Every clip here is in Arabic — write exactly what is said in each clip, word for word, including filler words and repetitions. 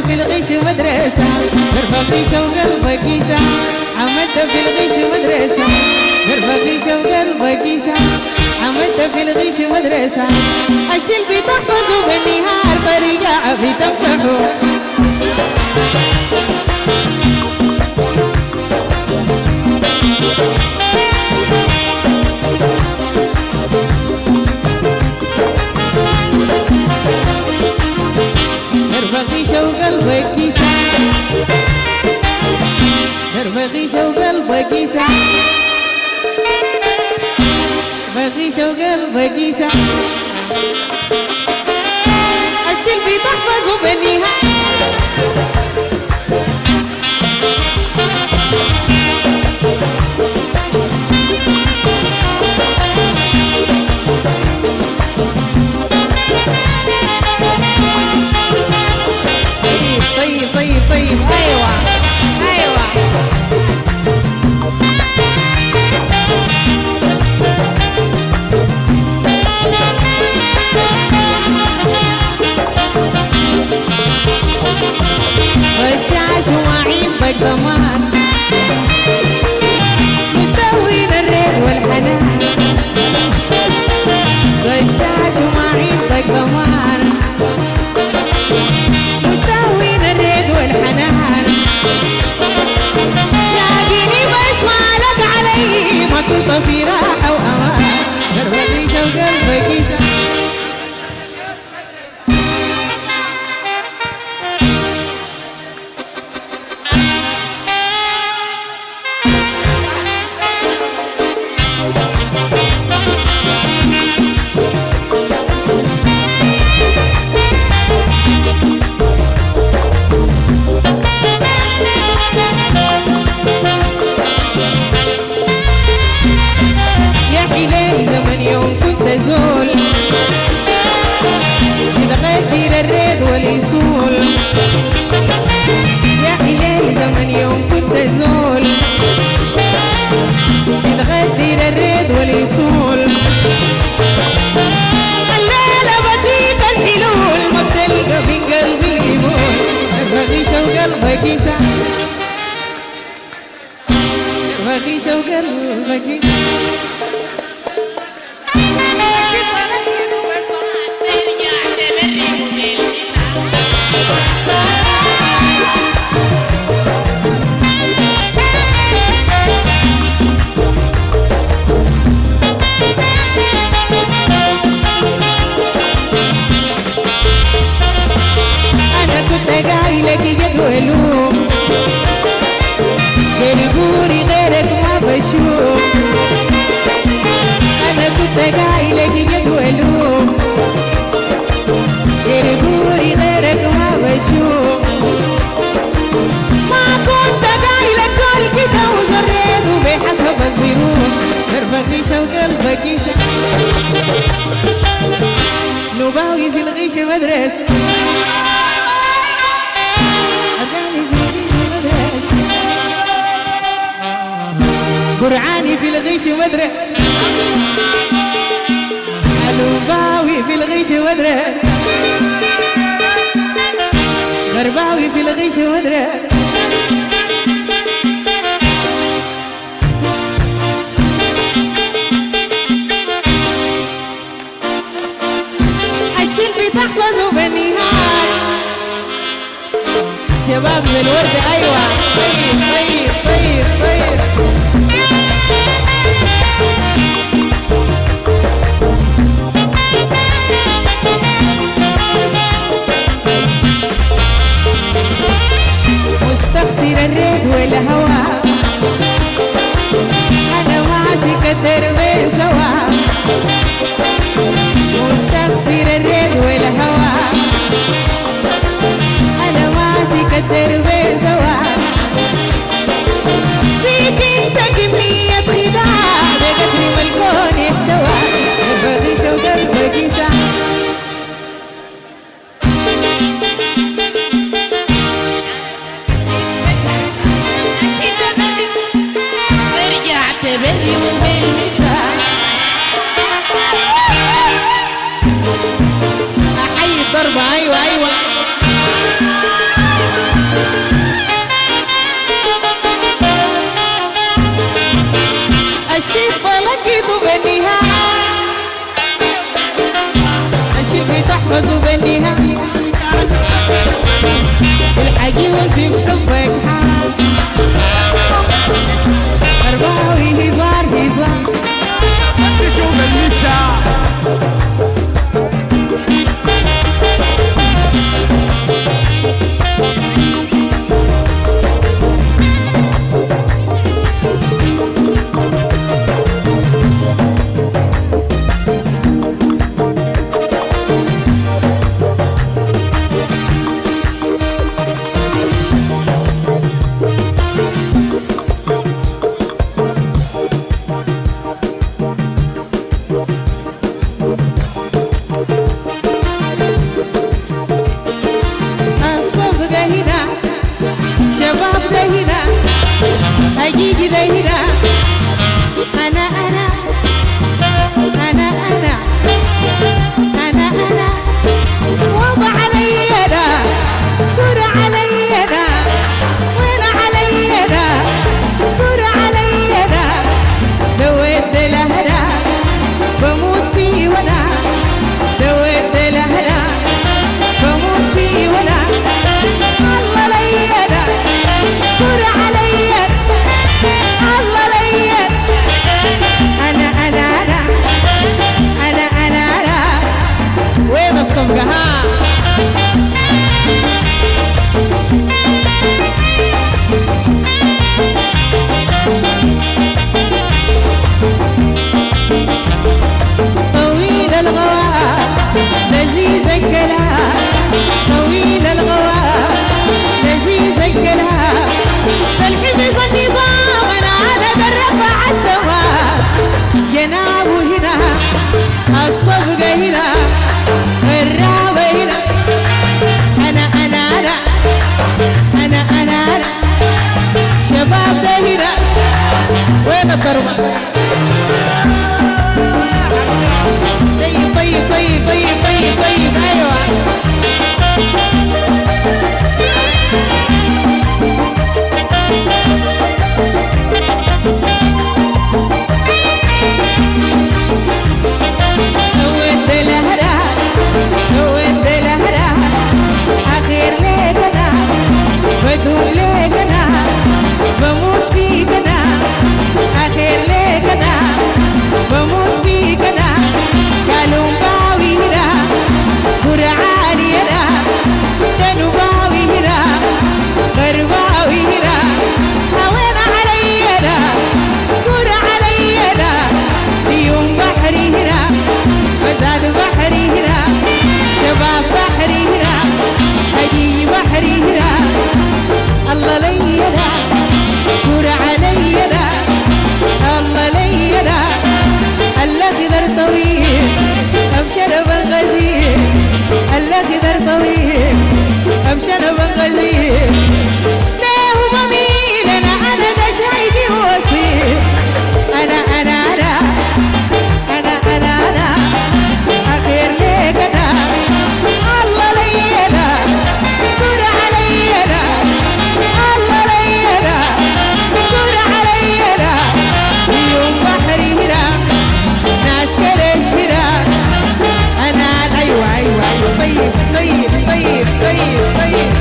في الغش مدرسة مرفقيشة وقلبك يسع عملت في الغش مدرسة مرفقيشة وقلبك يسع عملت في الغش مدرسة الشيل بتحفظه بالنهار طريقة بتمسحه مرفقيشة وقلبك يسع مرفقيشة وقلبك يسع مرفقيشة وقلبك يسع الشيل بتحفظه بالنهاية طيب طيب طيب ايوه ايوه غشاش وعين بقدمان مستوين الريد والحنان غشاش وعين بقدمان مستوين الريد والحنان شاقيني بسمع لك علي ما كنت في راحة وأمان مرفقيشة وقلبك يسع زول تغدي للريد واليسول يا حلال زمن يوم كنت زول تغدي للريد واليسول الليلة بديك الحلول ما بتلقى من قلبي اليمون مرفقيشة وقلبك يسع مرفقيشة وقلبك يسع لك جدولهم تلقوني غيرك ما بشوف أنا كنت قايلك جدولهم تلقوني غيرك ما بشوف ما كنت قايلك كل كده وزريته بحسب الظروف مرفقيشة وقلبك يسع نباوي في الغش مدرسة قرعاني في الغش مدرس الوباوي في الغش مدرس غرباوي في الغش مدرس الشيل بتحفظه بالنهار شباب من الورد ايوه طيب طيب طيب طيب مستخسر الريد والهوى انا ماسك الدربين سوا مستخسر الريد والهوى انا ماسك الدربين سوا فيك انت كمية خداع بقدر ما الكون يحتوى مرفقيشة وقلبك يسع بري وبالمساء لقيت بنيها الشفي تحفظ بنيها الحقي وسيم حبك حال أرباوي هزار هزار نشوف النساء حقيقي ده هنا أنا أنا أنا أنا أنا أنا وضع علي أنا دور علي أنا وين علي أنا دور علي أنا دويت لهنا بموت فيه وأنا دويت لهنا بموت فيه وأنا الله لي أنا دور علي الله لي أنا أنا أنا أنا أنا أنا وين الصفقة ها طويل الغواء لذيذ الكلام طويل الغواء لذيذ الكلام فالحفظ النظام أنا أنا الرفع الدوام جنابه هنا الصفقة هنا الرابة هنا أنا أنا أنا أنا أنا أنا شباب ده هنا وين الضربة طيب طيب طيب طيب طيب طيب أيوة دويت لهنا دويت لهنا أخير ليك أنا بدوم ليك أنا بموت فيك أنا أخير ليك أنا بموت فيك أنا قالوا باوي هنا قرعاني أنا جنوباوي هنا غرباوي هنا هوين علي أنا قر علي أنا يوم بحري هنا مزاد بحري هنا شباب بحري هنا حقيقي بحري هنا الله لي أنا قر علي أنا الله لي أنا الذي ذر طويل أمشر بغزير الذي ذر طويل أمشر بغزير ليه مميل أنا أنا ده شايفي وصير أنا أنا أنا أنا أنا أنا أخير ليك أنا الله لي أنا قر علي أنا الله لي أنا قر علي أنا يوم بحري هنا ناس كرش هنا أنا أيوة أيوة أيوة طيب طيب طيب طيب طيب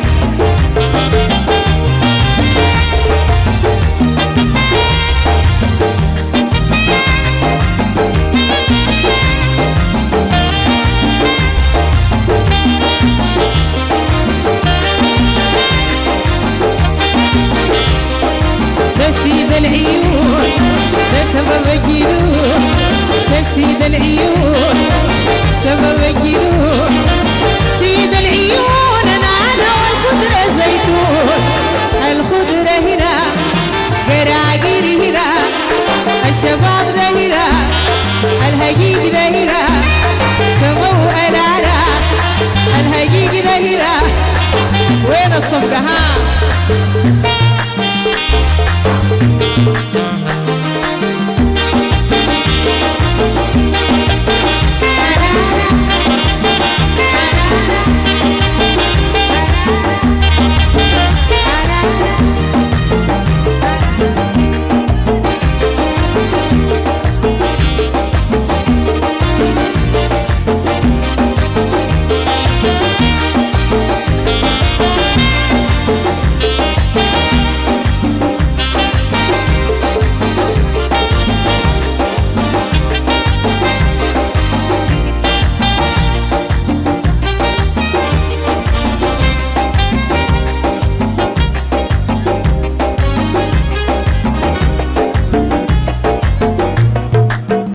سيد العيون لسبب الجنون سيد العيون سبب الجنون سيد العيون أنا أنا والخضرة زيتون الخضرة هنا قراقير هنا الشباب ده هنا الهقيق ده هنا سمو ألالا الهقيق ده هنا وين الصفقة ها